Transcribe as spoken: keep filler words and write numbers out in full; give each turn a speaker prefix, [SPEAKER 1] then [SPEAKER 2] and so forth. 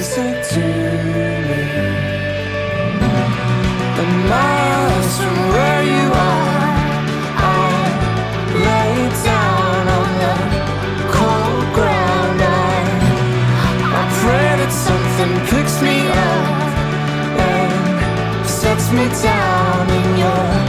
[SPEAKER 1] music to me. And miles from where you are, I lay down on the cold ground. I, I pray that something picks me up and sets me down in your